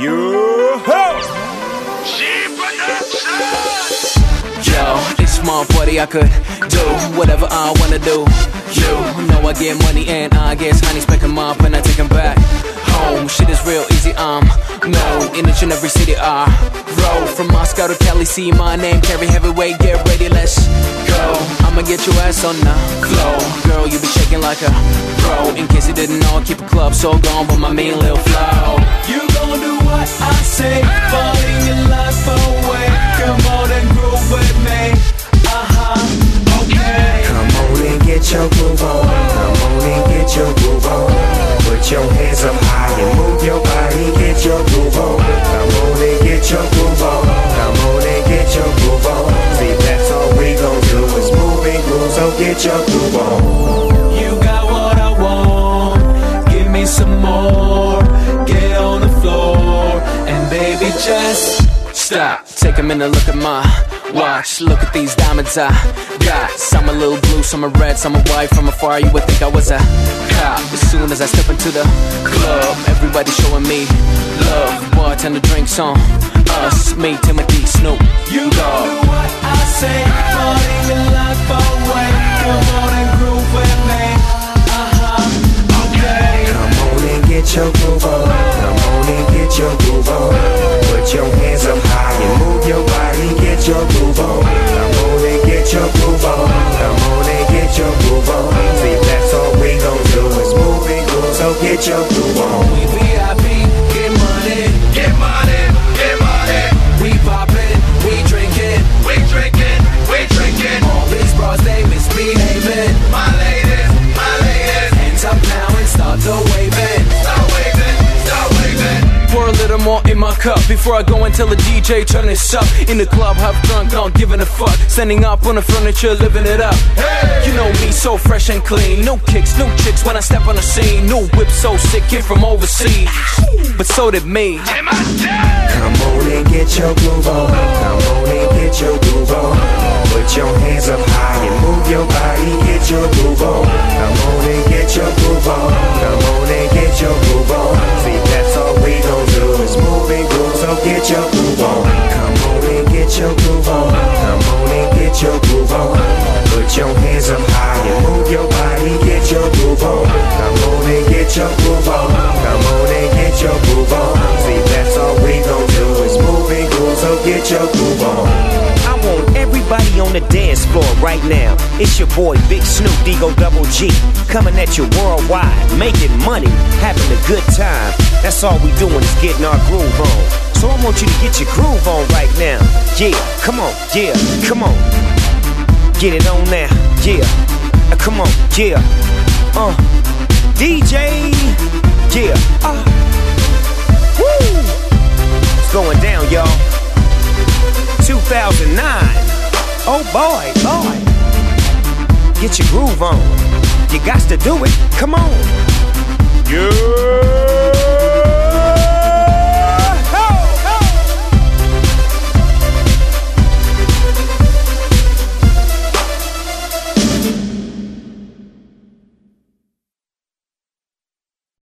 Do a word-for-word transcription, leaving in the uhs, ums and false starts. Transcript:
Yo-ho! Yo, it's my party, I could do whatever I wanna do. You know I get money and I guess honey's pick 'em up and I take 'em back home. Shit is real easy, I'm known in each and every city I roll. From Moscow to Cali, see my name, carry heavyweight, get ready, let's go. I'ma get your ass on the floor. Girl, you be shaking like a pro. In case you didn't know, I keep a club so gone with my mean little flow. You gon' do what I say, falling in life away. Come on and groove with me, uh-huh, okay. Come on and get your groove on. Come on and get your groove on. Put your hands up high and move your body, get your groove on. Come on and get your groove on. Come on and get your groove on. See, that's all we gon' do is move and groove, so get your groove on. You got what I want, give me some more. Get on the floor, and baby just stop, take a minute, look at my watch. Look at these diamonds I got. Some a little blue, some are red, some are white. From afar you would think I was a cop. As soon as I step into the club, everybody showing me love. Bartender drinks on us, me, Timothy, Snoop. You gon' do what I say, falling in life away. Come on and groove with me, uh-huh, okay. Come on and get your groove on. Come on and get your groove on. Put your hands up high and move your body, get your groove on. Come on and get your groove on. Come on and get your groove on. See, that's all we gon' do is move and groove, so get your groove on. We V I P, get money, Get money, get money. we poppin', we drinkin'. We drinking, we drinking. All these bras, they misbehavin'. My ladies, my ladies. Hands up now and start the waving. Start waving, start waving. Pour a little more in my cup before I go and tell the D J turn this up. In the club, half drunk, not giving a fuck. Standing up on the furniture, living it up. Hey! You know me, so fresh and clean. No kicks, no chicks when I step on the scene. No whip, so sick, kid from overseas. But so did me. In my day. Come on and get your groove on. Come on and get your groove on. Put your hands up high and move your body, get your groove on. Come on and get your groove on. Come on and get your groove on. See, that's all we gon' do is move and groove, so get your groove on. Come on and get your groove on. Come on and get your groove on. Put your hands up high and move your body, get your groove on. Come on and get your groove on. Come on and get your groove on. See, that's all we gon' do is move and groove, so get your groove on. I want everybody on the dance floor right now. It's your boy Big Snoop Digo Double G, coming at you worldwide, making money, having a good time. That's all we doing is getting our groove on. So I want you to get your groove on right now. Yeah, come on, yeah, come on. Get it on now, yeah. Uh, come on, yeah. Uh, D J, yeah. Uh, woo. It's going down, y'all. two thousand nine. Oh boy, boy. Get your groove on. You got to do it. Come on. Yeah.